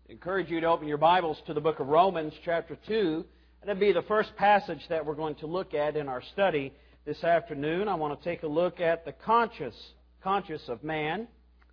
Encourage you to open your Bibles to the book of Romans, chapter 2. And it'll be the first passage that we're going to look at in our study this afternoon. I want to take a look at the conscience of man.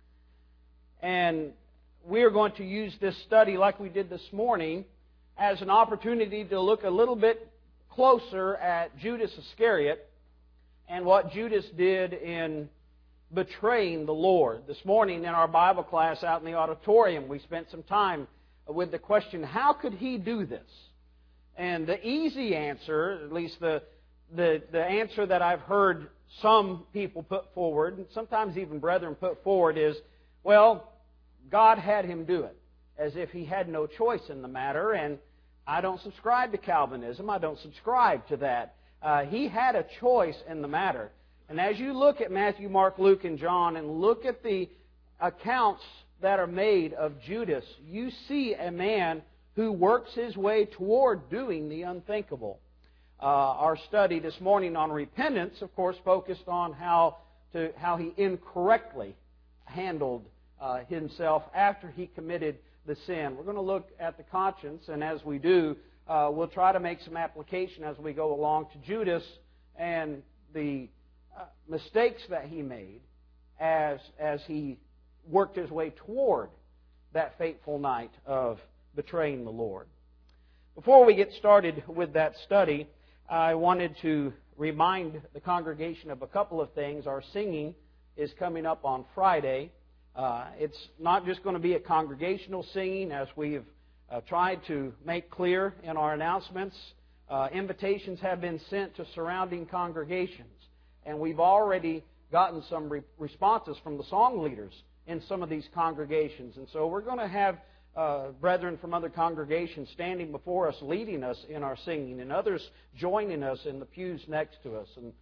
And we are going to use this study, like we did this morning, as an opportunity to look a little bit closer at Judas Iscariot and what Judas did in betraying the Lord. This morning in our Bible class out in the auditorium, we spent some time with the question, how could he do this? And the easy answer, at least the answer that I've heard some people put forward, and sometimes even brethren put forward, is, well, God had him do it, as if he had no choice in the matter. And I don't subscribe to Calvinism. I don't subscribe to that. He had a choice in the matter. And as you look at Matthew, Mark, Luke, and John, and look at the accounts that are made of Judas, you see a man who works his way toward doing the unthinkable. Our study this morning on repentance, of course, focused on how he incorrectly handled himself after he committed the sin. We're going to look at the conscience, and as we do, we'll try to make some application as we go along to Judas and the mistakes that he made as he worked his way toward that fateful night of betraying the Lord. Before we get started with that study, I wanted to remind the congregation of a couple of things. Our singing is coming up on Friday. It's not just going to be a congregational singing, as we've tried to make clear in our announcements. Invitations have been sent to surrounding congregations. And we've already gotten some responses from the song leaders in some of these congregations. And so we're going to have brethren from other congregations standing before us, leading us in our singing, and others joining us in the pews next to us. And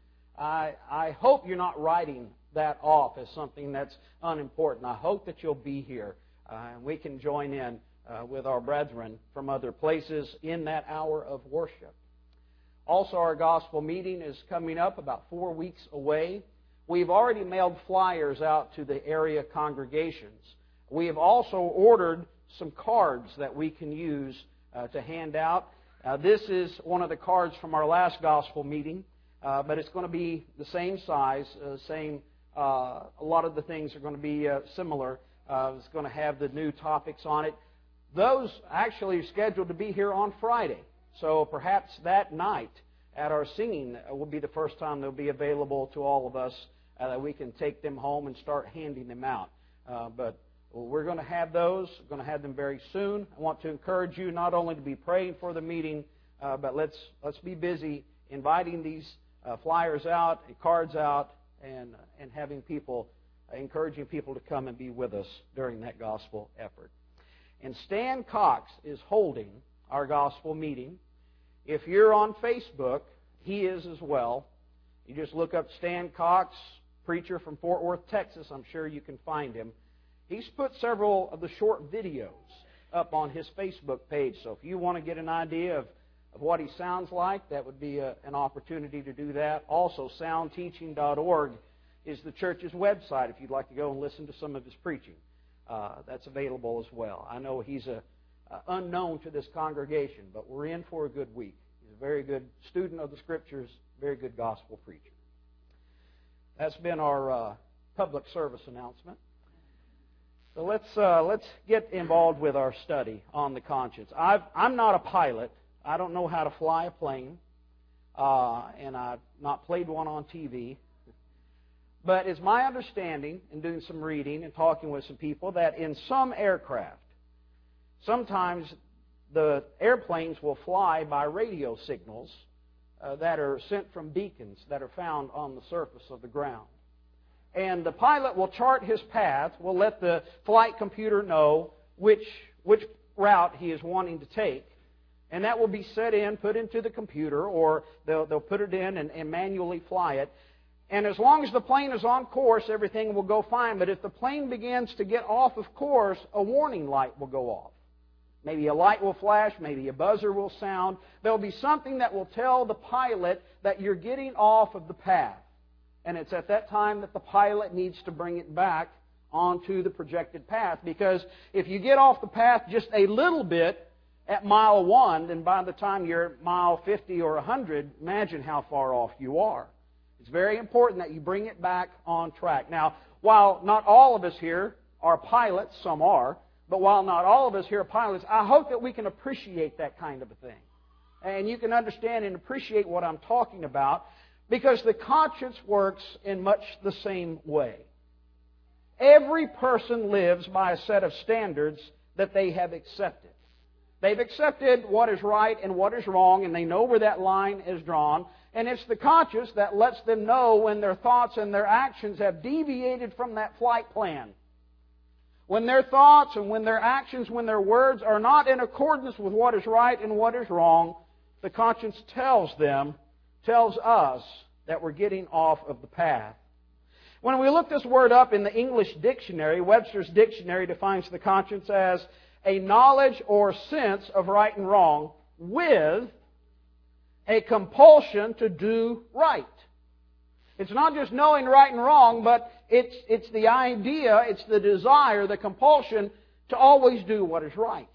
I hope you're not writing that off as something that's unimportant. I hope that you'll be here and we can join in with our brethren from other places in that hour of worship. Also, our gospel meeting is coming up about 4 weeks away. We've already mailed flyers out to the area congregations. We have also ordered some cards that we can use to hand out. This is one of the cards from our last gospel meeting, but it's going to be the same size, a lot of the things are going to be similar. It's going to have the new topics on it. Those actually are scheduled to be here on Friday. So perhaps that night at our singing will be the first time they'll be available to all of us, that we can take them home and start handing them out. But we're going to have those. We're going to have them very soon. I want to encourage you not only to be praying for the meeting, but let's be busy inviting these flyers out, and cards out, and encouraging people to come and be with us during that gospel effort. And Stan Cox is holding our gospel meeting. If you're on Facebook, he is as well. You just look up Stan Cox, preacher from Fort Worth, Texas. I'm sure you can find him. He's put several of the short videos up on his Facebook page. So if you want to get an idea of what he sounds like, that would be an opportunity to do that. Also, soundteaching.org is the church's website if you'd like to go and listen to some of his preaching. That's available as well. I know he's unknown to this congregation, but we're in for a good week. He's a very good student of the Scriptures, very good gospel preacher. That's been our public service announcement. So let's get involved with our study on the conscience. I'm not a pilot. I don't know how to fly a plane, and I've not played one on TV. But it's my understanding, in doing some reading and talking with some people, that in some aircraft, sometimes the airplanes will fly by radio signals that are sent from beacons that are found on the surface of the ground. And the pilot will chart his path, will let the flight computer know which route he is wanting to take. And that will be put into the computer, or they'll put it in and manually fly it. And as long as the plane is on course, everything will go fine. But if the plane begins to get off of course, a warning light will go off. Maybe a light will flash, maybe a buzzer will sound. There will be something that will tell the pilot that you're getting off of the path. And it's at that time that the pilot needs to bring it back onto the projected path. Because if you get off the path just a little bit at mile 1, then by the time you're at mile 50 or 100, imagine how far off you are. It's very important that you bring it back on track. Now, while not all of us here are pilots, some are, but while not all of us here are pilots, I hope that we can appreciate that kind of a thing. And you can understand and appreciate what I'm talking about, because the conscience works in much the same way. Every person lives by a set of standards that they have accepted. They've accepted what is right and what is wrong, and they know where that line is drawn. And it's the conscience that lets them know when their thoughts and their actions have deviated from that flight plan. When their thoughts and when their actions, when their words are not in accordance with what is right and what is wrong, the conscience tells us that we're getting off of the path. When we look this word up in the English dictionary, Webster's dictionary defines the conscience as a knowledge or sense of right and wrong with a compulsion to do right. It's not just knowing right and wrong, but it's the idea, it's the desire, the compulsion to always do what is right.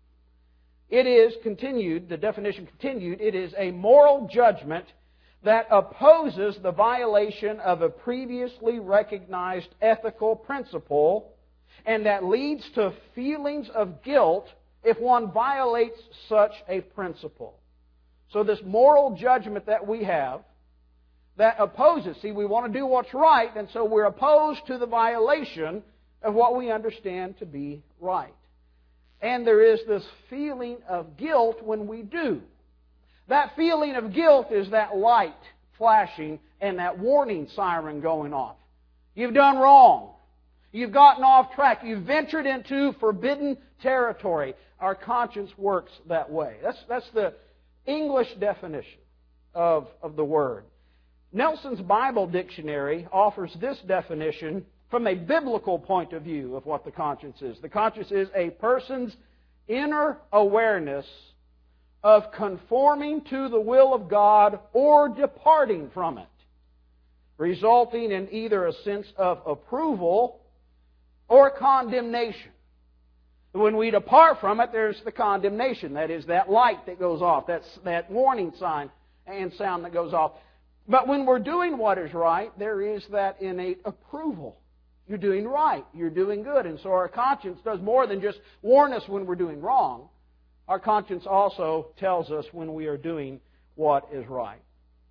It is continued, the definition continued, it is a moral judgment that opposes the violation of a previously recognized ethical principle, and that leads to feelings of guilt if one violates such a principle. So this moral judgment that we have that opposes, see, we want to do what's right, and so we're opposed to the violation of what we understand to be right. And there is this feeling of guilt when we do. That feeling of guilt is that light flashing and that warning siren going off. You've done wrong. You've gotten off track. You've ventured into forbidden territory. Our conscience works that way. That's the English definition of the word. Nelson's Bible Dictionary offers this definition from a biblical point of view of what the conscience is. The conscience is a person's inner awareness of conforming to the will of God or departing from it, resulting in either a sense of approval or condemnation. When we depart from it, there's the condemnation. That is that light that goes off. That's that warning sign and sound that goes off. But when we're doing what is right, there is that innate approval. You're doing right. You're doing good. And so our conscience does more than just warn us when we're doing wrong. Our conscience also tells us when we are doing what is right.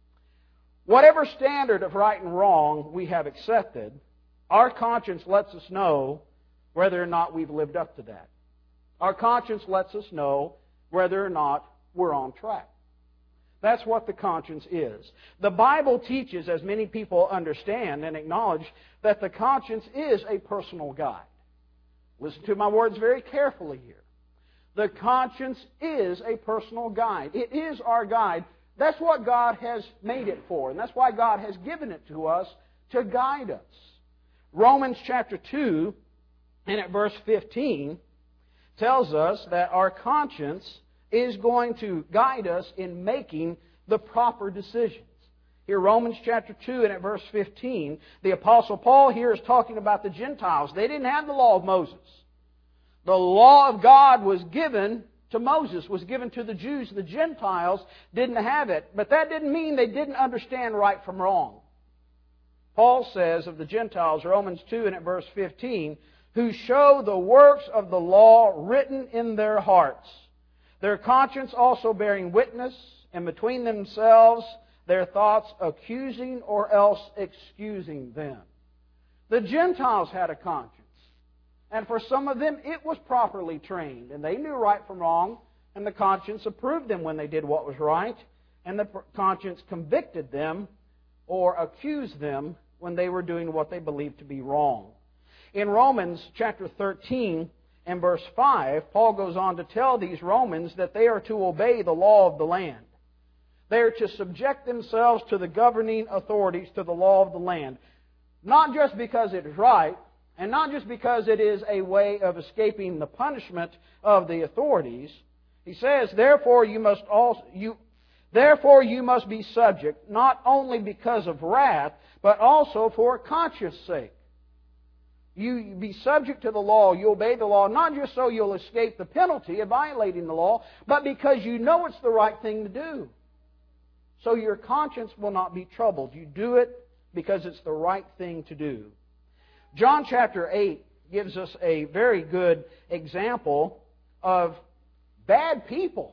Whatever standard of right and wrong we have accepted, our conscience lets us know whether or not we've lived up to that. Our conscience lets us know whether or not we're on track. That's what the conscience is. The Bible teaches, as many people understand and acknowledge, that the conscience is a personal guide. Listen to my words very carefully here. The conscience is a personal guide. It is our guide. That's what God has made it for, and that's why God has given it to us to guide us. Romans chapter 2, and at verse 15, tells us that our conscience is going to guide us in making the proper decisions. Here, Romans chapter 2 and at verse 15, the Apostle Paul here is talking about the Gentiles. They didn't have the law of Moses. The law of God was given to Moses, was given to the Jews. The Gentiles didn't have it. But that didn't mean they didn't understand right from wrong. Paul says of the Gentiles, Romans 2 and at verse 15, who show the works of the law written in their hearts, their conscience also bearing witness, and between themselves their thoughts accusing or else excusing them. The Gentiles had a conscience. And for some of them, it was properly trained. And they knew right from wrong, and the conscience approved them when they did what was right, and the conscience convicted them or accused them when they were doing what they believed to be wrong. In Romans chapter 13 and verse 5, Paul goes on to tell these Romans that they are to obey the law of the land. They are to subject themselves to the governing authorities, to the law of the land. Not just because it is right, and not just because it is a way of escaping the punishment of the authorities. He says, therefore you must be subject, not only because of wrath, but also for conscience sake. You be subject to the law. You obey the law, not just so you'll escape the penalty of violating the law, but because you know it's the right thing to do. So your conscience will not be troubled. You do it because it's the right thing to do. John chapter 8 gives us a very good example of bad people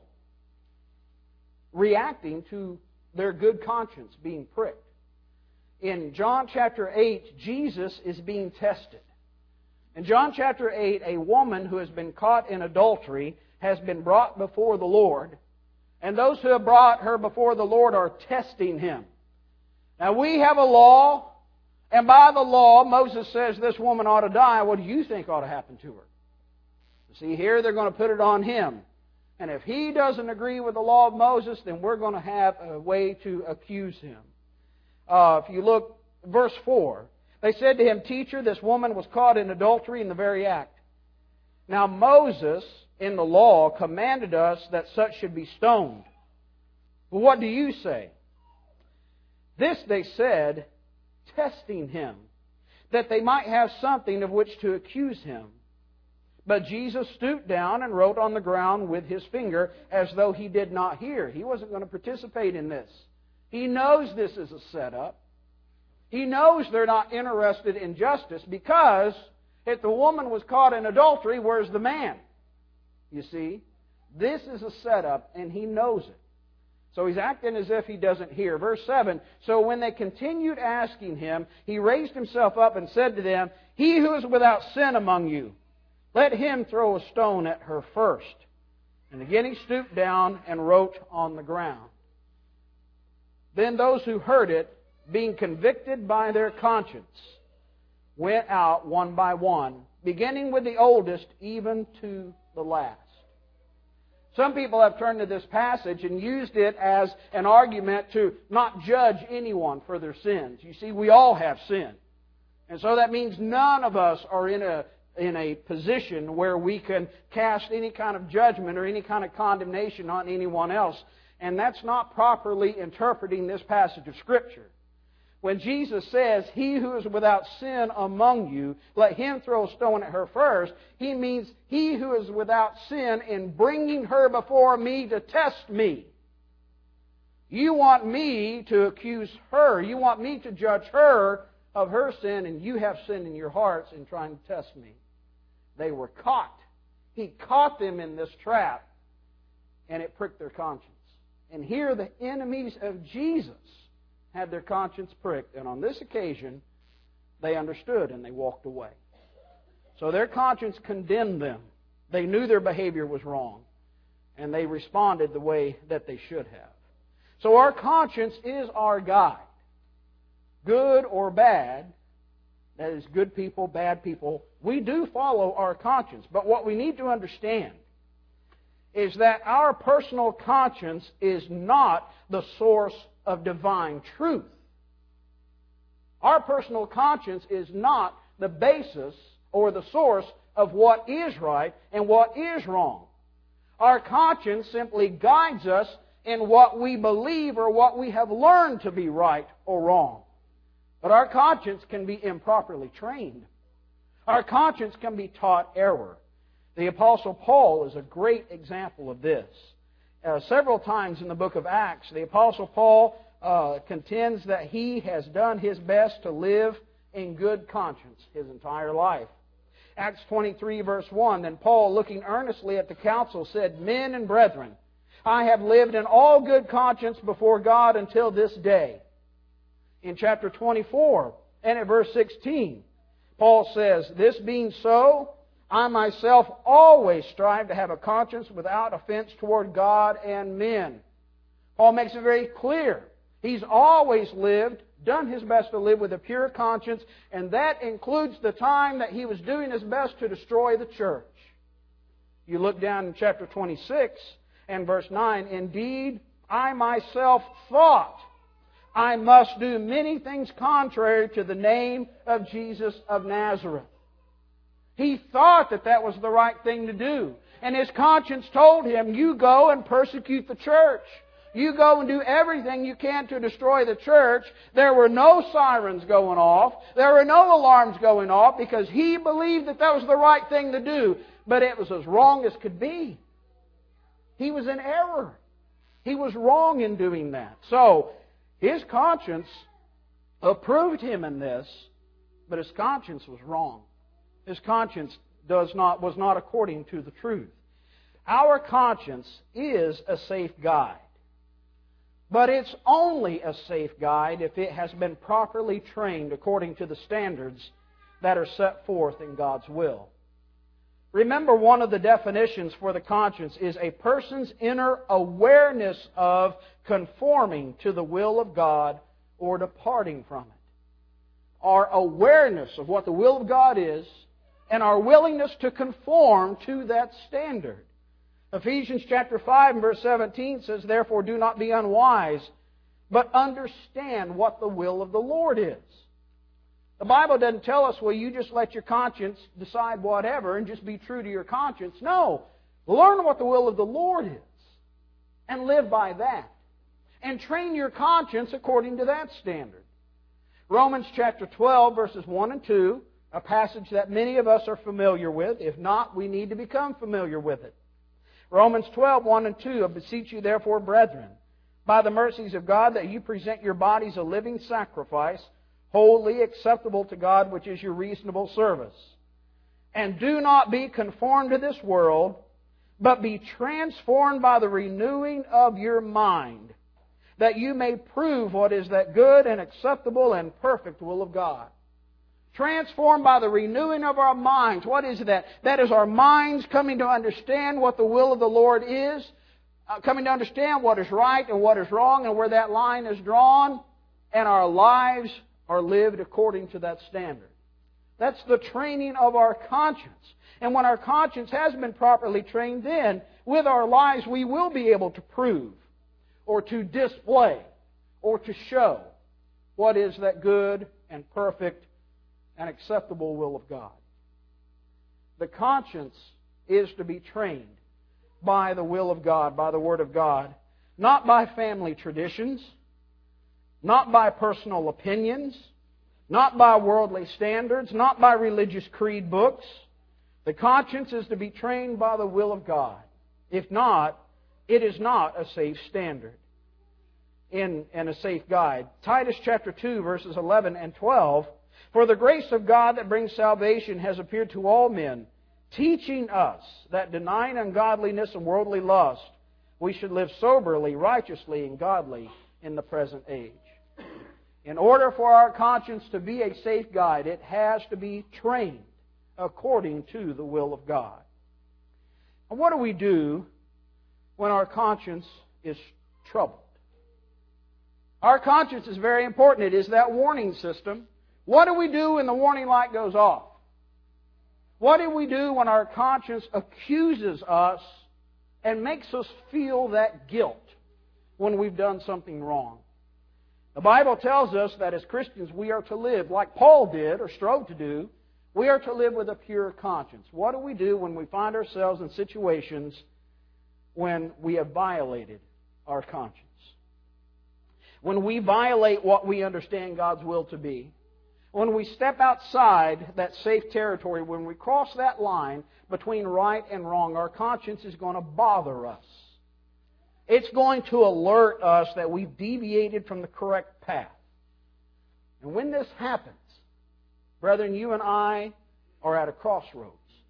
reacting to their good conscience being pricked. In John chapter 8, Jesus is being tested. In John chapter 8, a woman who has been caught in adultery has been brought before the Lord, and those who have brought her before the Lord are testing Him. Now we have a law, and by the law, Moses says this woman ought to die. What do you think ought to happen to her? See, here they're going to put it on him. And if he doesn't agree with the law of Moses, then we're going to have a way to accuse him. If you look, verse 4, they said to him, Teacher, this woman was caught in adultery in the very act. Now Moses, in the law, commanded us that such should be stoned. But what do you say? This they said, testing him, that they might have something of which to accuse him. But Jesus stooped down and wrote on the ground with his finger as though he did not hear. He wasn't going to participate in this. He knows this is a setup. He knows they're not interested in justice because if the woman was caught in adultery, where's the man? You see, this is a setup and he knows it. So he's acting as if he doesn't hear. Verse 7, So when they continued asking him, he raised himself up and said to them, He who is without sin among you, let him throw a stone at her first. And again he stooped down and wrote on the ground. Then those who heard it, being convicted by their conscience, went out one by one, beginning with the oldest even to the last. Some people have turned to this passage and used it as an argument to not judge anyone for their sins. You see, we all have sin. And so that means none of us are in a position where we can cast any kind of judgment or any kind of condemnation on anyone else. And that's not properly interpreting this passage of Scripture. When Jesus says, He who is without sin among you, let him throw a stone at her first, He means he who is without sin in bringing her before me to test me. You want me to accuse her. You want me to judge her of her sin, and you have sin in your hearts in trying to test me. They were caught. He caught them in this trap, and it pricked their conscience. And here the enemies of Jesus had their conscience pricked, and on this occasion they understood and they walked away. So their conscience condemned them. They knew their behavior was wrong, and they responded the way that they should have. So our conscience is our guide. Good or bad, that is good people, bad people, we do follow our conscience. But what we need to understand is that our personal conscience is not the source of divine truth. Our personal conscience is not the basis or the source of what is right and what is wrong. Our conscience simply guides us in what we believe or what we have learned to be right or wrong. But our conscience can be improperly trained. Our conscience can be taught error. The Apostle Paul is a great example of this. Several times in the book of Acts, the Apostle Paul contends that he has done his best to live in good conscience his entire life. Acts 23 verse 1, Then Paul, looking earnestly at the council, said, Men and brethren, I have lived in all good conscience before God until this day. In chapter 24 and at verse 16, Paul says, This being so, I myself always strive to have a conscience without offense toward God and men. Paul makes it very clear. He's always lived, done his best to live with a pure conscience, and that includes the time that he was doing his best to destroy the church. You look down in chapter 26 and verse 9, Indeed, I myself thought I must do many things contrary to the name of Jesus of Nazareth. He thought that that was the right thing to do. And his conscience told him, You go and persecute the church. You go and do everything you can to destroy the church. There were no sirens going off. There were no alarms going off because he believed that was the right thing to do. But it was as wrong as could be. He was in error. He was wrong in doing that. So, his conscience approved him in this, but his conscience was wrong. His conscience was not according to the truth. Our conscience is a safe guide. But it's only a safe guide if it has been properly trained according to the standards that are set forth in God's will. Remember, one of the definitions for the conscience is a person's inner awareness of conforming to the will of God or departing from it. Our awareness of what the will of God is and our willingness to conform to that standard. Ephesians chapter 5 and verse 17 says, "Therefore do not be unwise, but understand what the will of the Lord is." The Bible doesn't tell us, well, you just let your conscience decide whatever and just be true to your conscience. No. Learn what the will of the Lord is and live by that. And train your conscience according to that standard. Romans chapter 12 verses 1 and 2, a passage that many of us are familiar with. If not, we need to become familiar with it. Romans 12, 1 and 2, "I beseech you therefore, brethren, by the mercies of God, that you present your bodies a living sacrifice, holy, acceptable to God, which is your reasonable service. And do not be conformed to this world, but be transformed by the renewing of your mind, that you may prove what is that good and acceptable and perfect will of God." Transformed by the renewing of our minds. What is that? That is our minds coming to understand what the will of the Lord is, coming to understand what is right and what is wrong and where that line is drawn, and our lives are lived according to that standard. That's the training of our conscience. And when our conscience has been properly trained, then with our lives we will be able to prove or to display or to show what is that good and perfect and acceptable will of God. The conscience is to be trained by the will of God, by the Word of God, not by family traditions, not by personal opinions, not by worldly standards, not by religious creed books. The conscience is to be trained by the will of God. If not, it is not a safe standard and a safe guide. Titus chapter 2, verses 11 and 12, "For the grace of God that brings salvation has appeared to all men, teaching us that denying ungodliness and worldly lust, we should live soberly, righteously, and godly in the present age." In order for our conscience to be a safe guide, it has to be trained according to the will of God. And what do we do when our conscience is troubled? Our conscience is very important. It is that warning system. What do we do when the warning light goes off? What do we do when our conscience accuses us and makes us feel that guilt when we've done something wrong? The Bible tells us that as Christians we are to live like Paul did or strove to do. We are to live with a pure conscience. What do we do when we find ourselves in situations when we have violated our conscience? When we violate what we understand God's will to be. When we step outside that safe territory, when we cross that line between right and wrong, our conscience is going to bother us. It's going to alert us that we've deviated from the correct path. And when this happens, brethren, you and I are at a crossroads.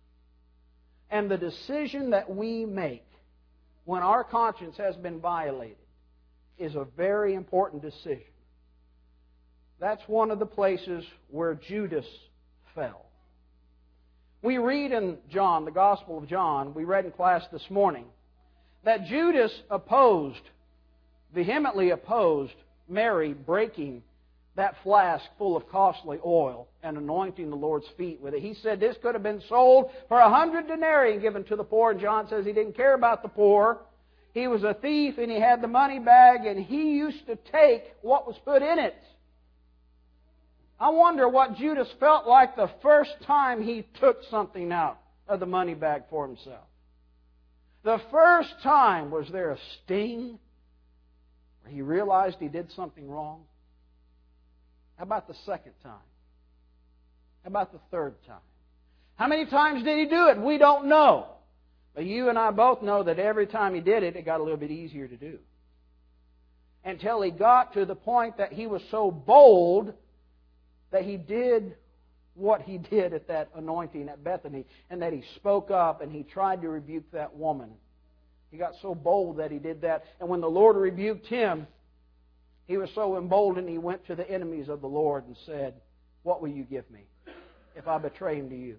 And the decision that we make when our conscience has been violated is a very important decision. That's one of the places where Judas fell. We read in John, the Gospel of John, we read in class this morning, that Judas vehemently opposed Mary breaking that flask full of costly oil and anointing the Lord's feet with it. He said this could have been sold for 100 denarii and given to the poor. And John says he didn't care about the poor. He was a thief and he had the money bag and he used to take what was put in it. I wonder what Judas felt like the first time he took something out of the money bag for himself. The first time, was there a sting? Or he realized he did something wrong? How about the second time? How about the third time? How many times did he do it? We don't know. But you and I both know that every time he did it, it got a little bit easier to do. Until he got to the point that he was so bold that he did what he did at that anointing at Bethany, and that he spoke up and he tried to rebuke that woman. He got so bold that he did that. And when the Lord rebuked him, he was so emboldened he went to the enemies of the Lord and said, "What will you give me if I betray him to you?"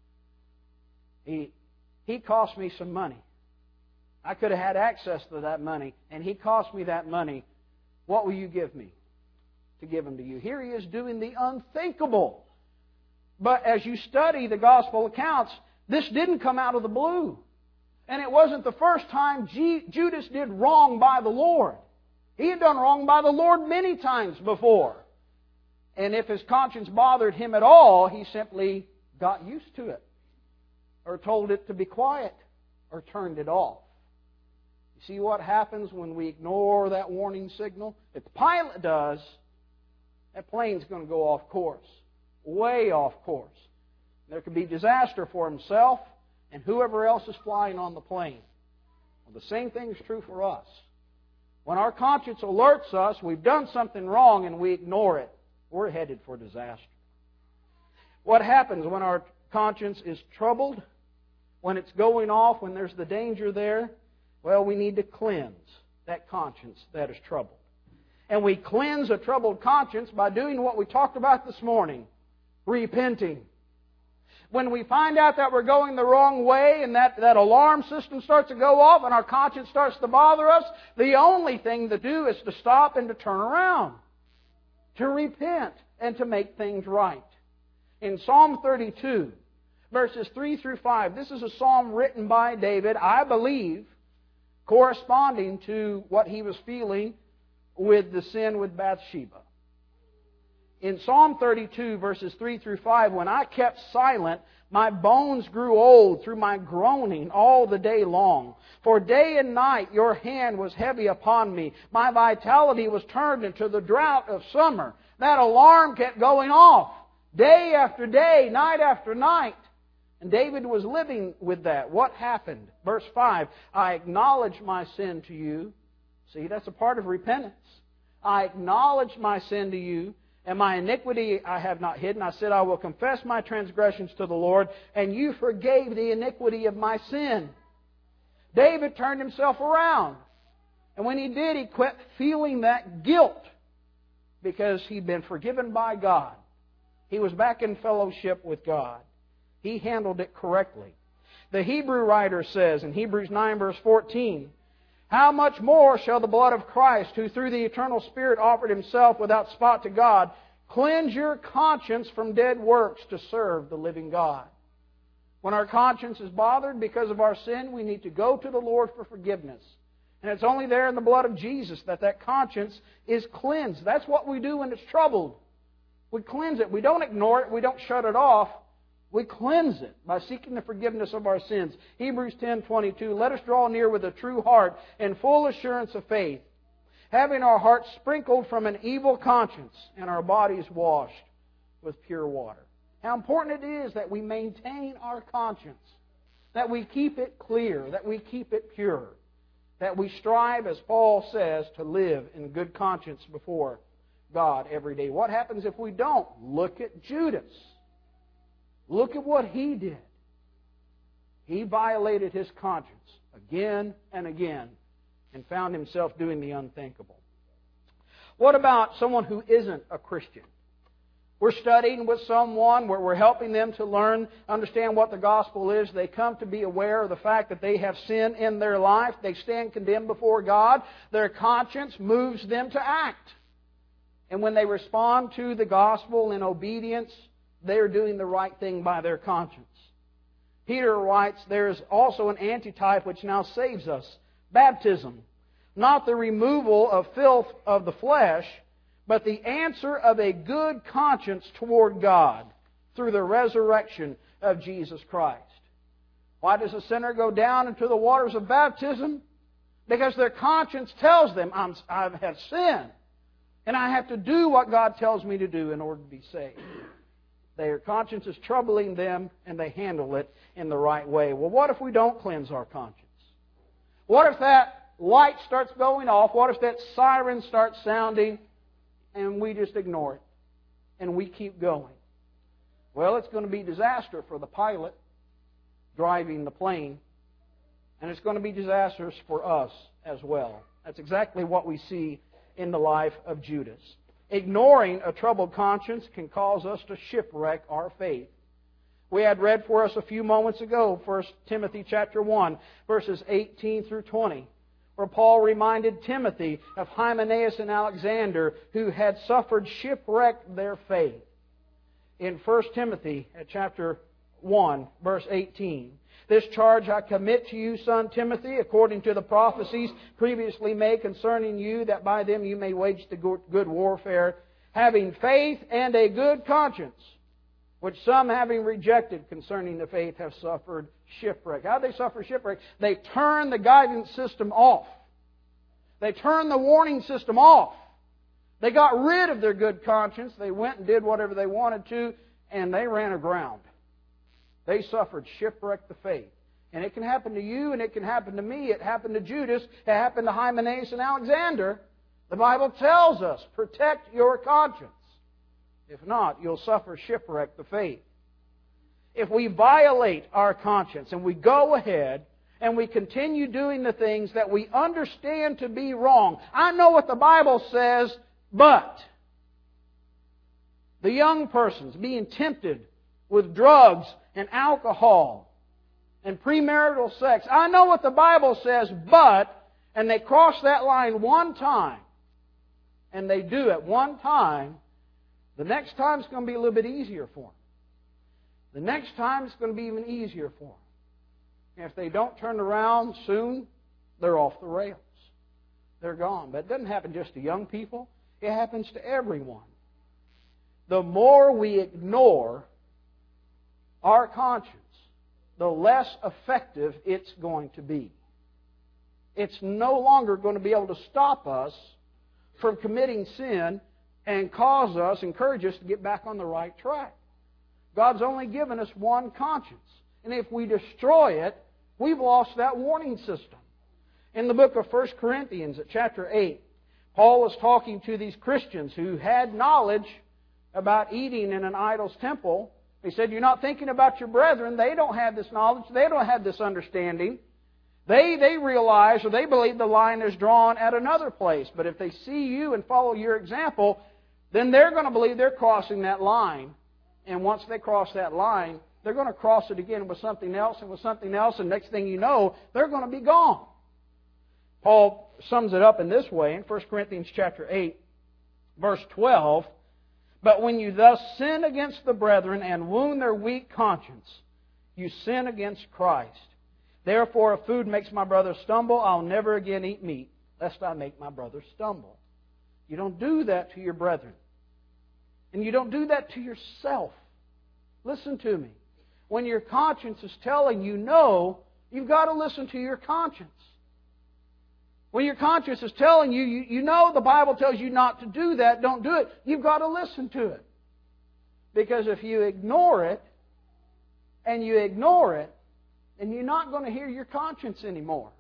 He cost me some money. I could have had access to that money, and he cost me that money. What will you give me to give him to you? Here he is doing the unthinkable. But as you study the gospel accounts, this didn't come out of the blue. And it wasn't the first time Judas did wrong by the Lord. He had done wrong by the Lord many times before. And if his conscience bothered him at all, he simply got used to it, or told it to be quiet, or turned it off. You see what happens when we ignore that warning signal? If the pilot does, that plane's going to go off course. Way off course. There could be disaster for himself and whoever else is flying on the plane. Well, the same thing is true for us. When our conscience alerts us we've done something wrong and we ignore it, we're headed for disaster. What happens when our conscience is troubled? When it's going off, when there's the danger there? Well, we need to cleanse that conscience that is troubled. And we cleanse a troubled conscience by doing what we talked about this morning. Repenting. When we find out that we're going the wrong way and that alarm system starts to go off and our conscience starts to bother us, the only thing to do is to stop and to turn around. To repent and to make things right. In Psalm 32, verses 3 through 5, this is a psalm written by David, I believe, corresponding to what he was feeling with the sin with Bathsheba. In Psalm 32, verses 3 through 5, when I kept silent, my bones grew old through my groaning all the day long. For day and night your hand was heavy upon me. My vitality was turned into the drought of summer. That alarm kept going off day after day, night after night. And David was living with that. What happened? Verse 5, I acknowledge my sin to you. See, that's a part of repentance. I acknowledge my sin to you, and my iniquity I have not hidden. I said, I will confess my transgressions to the Lord, and you forgave the iniquity of my sin. David turned himself around. And when he did, he quit feeling that guilt because he'd been forgiven by God. He was back in fellowship with God. He handled it correctly. The Hebrew writer says in Hebrews 9 verse 14, how much more shall the blood of Christ, who through the eternal Spirit offered Himself without spot to God, cleanse your conscience from dead works to serve the living God? When our conscience is bothered because of our sin, we need to go to the Lord for forgiveness. And it's only there in the blood of Jesus that conscience is cleansed. That's what we do when it's troubled. We cleanse it. We don't ignore it. We don't shut it off. We cleanse it by seeking the forgiveness of our sins. Hebrews 10:22, let us draw near with a true heart and full assurance of faith, having our hearts sprinkled from an evil conscience and our bodies washed with pure water. How important it is that we maintain our conscience, that we keep it clear, that we keep it pure, that we strive, as Paul says, to live in good conscience before God every day. What happens if we don't? Look at Judas. Look at what he did. He violated his conscience again and again and found himself doing the unthinkable. What about someone who isn't a Christian? We're studying with someone where we're helping them to learn, understand what the gospel is. They come to be aware of the fact that they have sin in their life. They stand condemned before God. Their conscience moves them to act. And when they respond to the gospel in obedience, they are doing the right thing by their conscience. Peter writes, there is also an antitype which now saves us. Baptism. Not the removal of filth of the flesh, but the answer of a good conscience toward God through the resurrection of Jesus Christ. Why does a sinner go down into the waters of baptism? Because their conscience tells them, I have sinned. And I have to do what God tells me to do in order to be saved. Their conscience is troubling them, and they handle it in the right way. Well, what if we don't cleanse our conscience? What if that light starts going off? What if that siren starts sounding, and we just ignore it, and we keep going? Well, it's going to be disaster for the pilot driving the plane, and it's going to be disastrous for us as well. That's exactly what we see in the life of Judas. Ignoring a troubled conscience can cause us to shipwreck our faith. We had read for us a few moments ago, 1 Timothy chapter 1, verses 18 through 20, where Paul reminded Timothy of Hymenaeus and Alexander, who had suffered shipwreck their faith. In 1 Timothy chapter 1, verse 18, "This charge I commit to you, son Timothy, according to the prophecies previously made concerning you, that by them you may wage the good warfare, having faith and a good conscience, which some, having rejected concerning the faith, have suffered shipwreck." How did they suffer shipwreck? They turned the guidance system off. They turned the warning system off. They got rid of their good conscience. They went and did whatever they wanted to, and they ran aground. They suffered shipwreck the faith. And it can happen to you, and it can happen to me. It happened to Judas. It happened to Hymenaeus and Alexander. The Bible tells us, protect your conscience. If not, you'll suffer shipwreck the faith. If we violate our conscience and we go ahead and we continue doing the things that we understand to be wrong. I know what the Bible says, but the young persons being tempted with drugs and alcohol and premarital sex. I know what the Bible says, but, and they cross that line one time, and they do it one time, the next time it's going to be a little bit easier for them. The next time it's going to be even easier for them. And if they don't turn around soon, they're off the rails. They're gone. But it doesn't happen just to young people. It happens to everyone. The more we ignore our conscience, the less effective it's going to be. It's no longer going to be able to stop us from committing sin and encourage us to get back on the right track. God's only given us one conscience. And if we destroy it, we've lost that warning system. In the book of 1 Corinthians at chapter 8, Paul was talking to these Christians who had knowledge about eating in an idol's temple. He said, you're not thinking about your brethren. They don't have this knowledge. They don't have this understanding. They realize, or they believe the line is drawn at another place. But if they see you and follow your example, then they're going to believe they're crossing that line. And once they cross that line, they're going to cross it again with something else and with something else. And next thing you know, they're going to be gone. Paul sums it up in this way in 1 Corinthians chapter 8, verse 12. "But when you thus sin against the brethren and wound their weak conscience, you sin against Christ. Therefore, if food makes my brother stumble, I'll never again eat meat, lest I make my brother stumble." You don't do that to your brethren. And you don't do that to yourself. Listen to me. When your conscience is telling you no, you've got to listen to your conscience. When your conscience is telling you, you know the Bible tells you not to do that, don't do it, you've got to listen to it. Because if you ignore it, and you ignore it, then you're not going to hear your conscience anymore.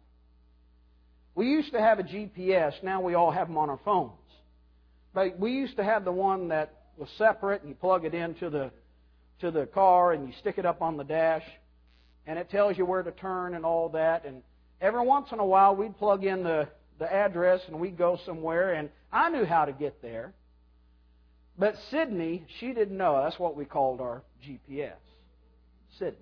We used to have a GPS, now we all have them on our phones. But we used to have the one that was separate, and you plug it into the car, and you stick it up on the dash, and it tells you where to turn and all that. And every once in a while, we'd plug in the address, and we'd go somewhere, and I knew how to get there. But Sydney, she didn't know. That's what we called our GPS. Sydney.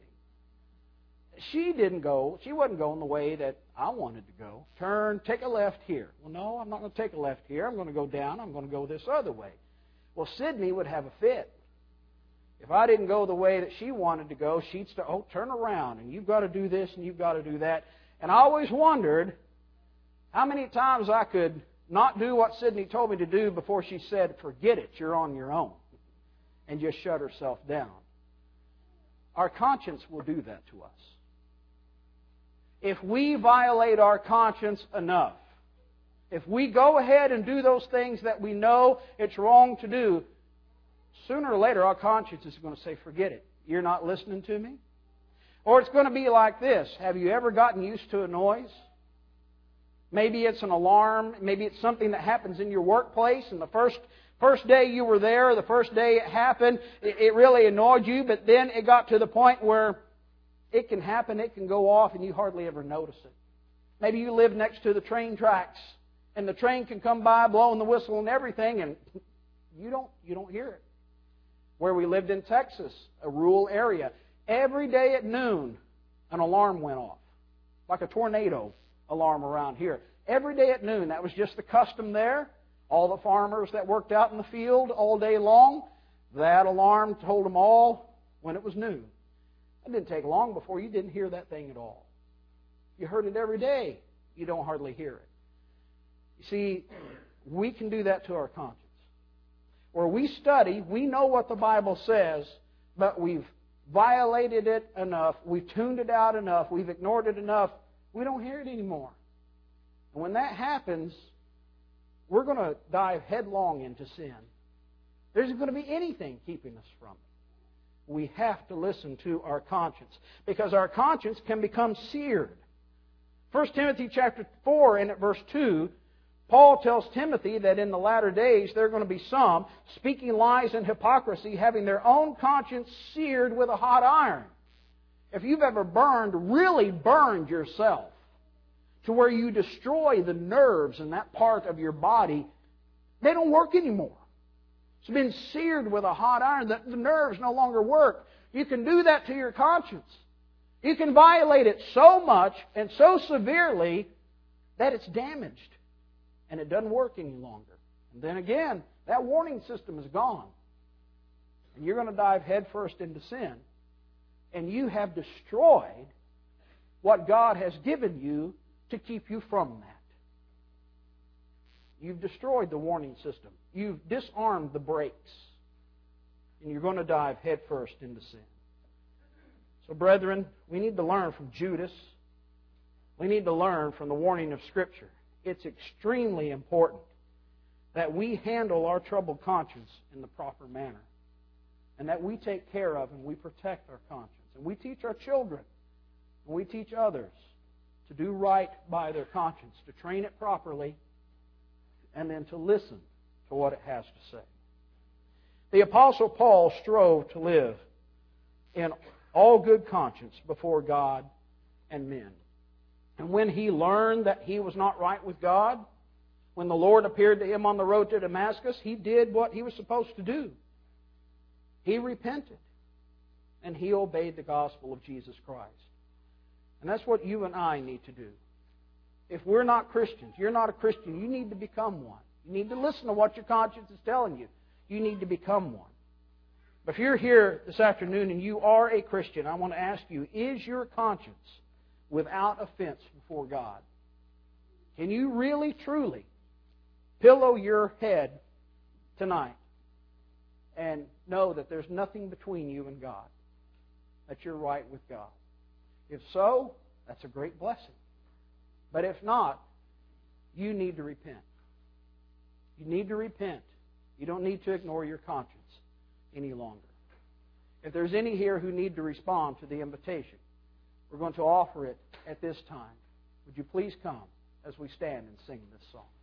She wasn't going the way that I wanted to go. Turn, take a left here. Well, no, I'm not going to take a left here. I'm going to go down. I'm going to go this other way. Well, Sydney would have a fit. If I didn't go the way that she wanted to go, she'd start, turn around, and you've got to do this, and you've got to do that. And I always wondered how many times I could not do what Sydney told me to do before she said, forget it, you're on your own, and just shut herself down. Our conscience will do that to us. if we violate our conscience enough, if we go ahead and do those things that we know it's wrong to do, sooner or later our conscience is going to say, forget it. You're not listening to me? Or it's going to be like this. Have you ever gotten used to a noise? Maybe it's an alarm. Maybe it's something that happens in your workplace. And the first day you were there, the first day it happened, it really annoyed you. But then it got to the point where it can happen, it can go off, and you hardly ever notice it. Maybe you live next to the train tracks, and the train can come by blowing the whistle and everything, and you don't hear it. Where we lived in Texas, a rural area, every day at noon, an alarm went off, like a tornado alarm around here. Every day at noon, that was just the custom there. All the farmers that worked out in the field all day long, that alarm told them all when it was noon. It didn't take long before you didn't hear that thing at all. You heard it every day. You don't hardly hear it. You see, we can do that to our conscience. Where we study, we know what the Bible says, but we've violated it enough, we've tuned it out enough, we've ignored it enough, we don't hear it anymore. And when that happens, we're going to dive headlong into sin. There isn't going to be anything keeping us from it. We have to listen to our conscience, because our conscience can become seared. 1 Timothy chapter 4 and at verse 2, Paul tells Timothy that in the latter days there are going to be some speaking lies and hypocrisy, having their own conscience seared with a hot iron. If you've ever really burned yourself to where you destroy the nerves in that part of your body, they don't work anymore. It's been seared with a hot iron. The nerves no longer work. You can do that to your conscience. You can violate it so much and so severely that it's damaged and it doesn't work any longer. And then again, that warning system is gone. And you're going to dive headfirst into sin. And you have destroyed what God has given you to keep you from that. You've destroyed the warning system. You've disarmed the brakes. And you're going to dive headfirst into sin. So, brethren, we need to learn from Judas. We need to learn from the warning of Scripture. It's extremely important that we handle our troubled conscience in the proper manner. And that we take care of and we protect our conscience. And we teach our children and we teach others to do right by their conscience, to train it properly, and then to listen to what it has to say. The Apostle Paul strove to live in all good conscience before God and men. And when he learned that he was not right with God, when the Lord appeared to him on the road to Damascus, he did what he was supposed to do. He repented. And he obeyed the gospel of Jesus Christ. And that's what you and I need to do. If we're not Christians, you're not a Christian, you need to become one. You need to listen to what your conscience is telling you. You need to become one. But if you're here this afternoon and you are a Christian, I want to ask you, is your conscience without offense before God? Can you really, truly pillow your head tonight and know that there's nothing between you and God, that you're right with God? If so, that's a great blessing. But if not, you need to repent. You need to repent. You don't need to ignore your conscience any longer. If there's any here who need to respond to the invitation, we're going to offer it at this time. Would you please come as we stand and sing this song?